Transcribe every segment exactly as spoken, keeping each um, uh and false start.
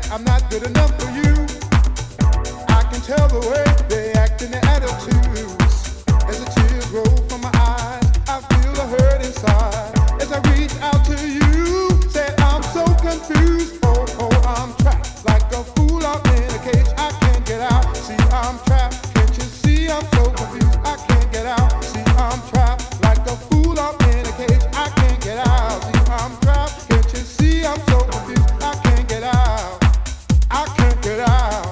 I'm not good enough for you. I can tell the way they act and their attitudes. As the tears roll from my eyes, I feel the hurt inside. As I reach out to you, said I'm so confused. Oh, oh, I'm trapped like a fool. I'm in a cage. I can't get out. See, I'm trapped. Can't you see? I'm so confused. I can't get out. See, I'm trapped like a fool. I'm in a cage. I can't get out. See, I'm trapped. Can't you see? I'm so confused. I can't get out. I can't get out.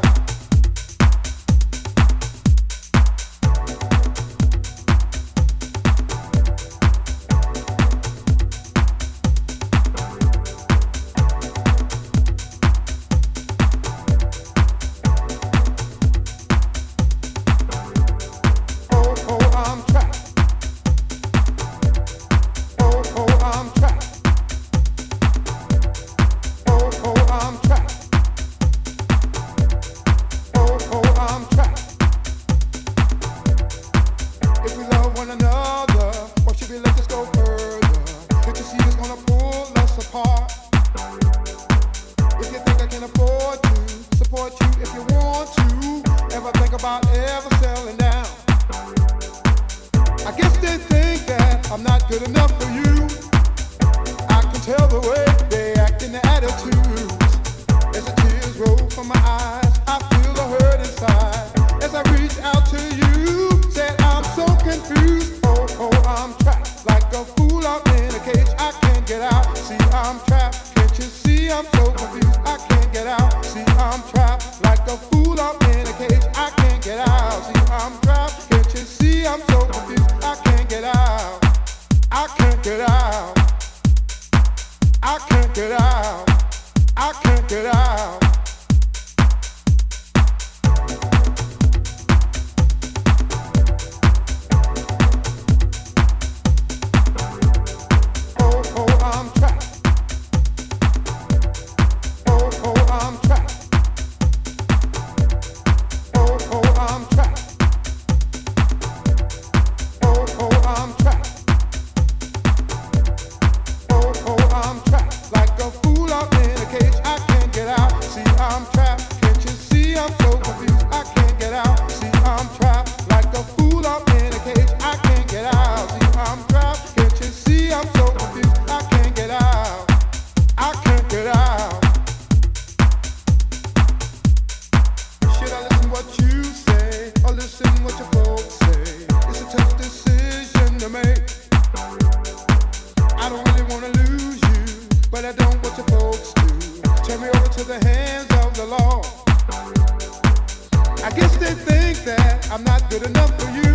I'm not good enough for you.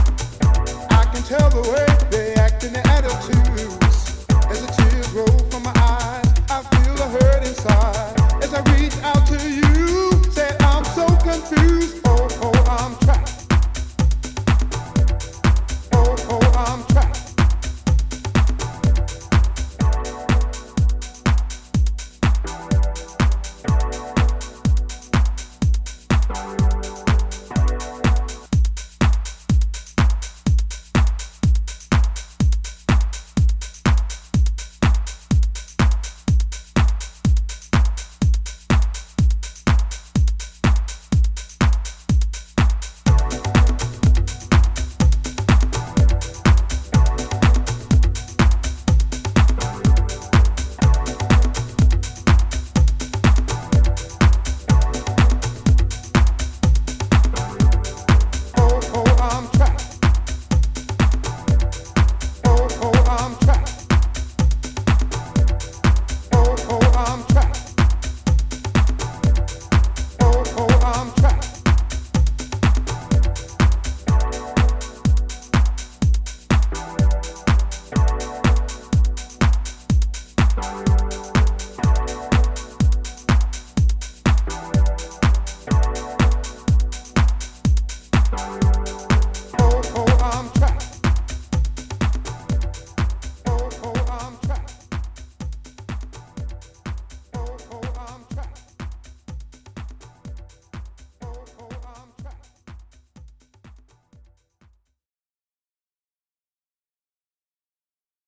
I can tell the way they act and their attitudes. As the tears roll from my eyes, I feel the hurt inside.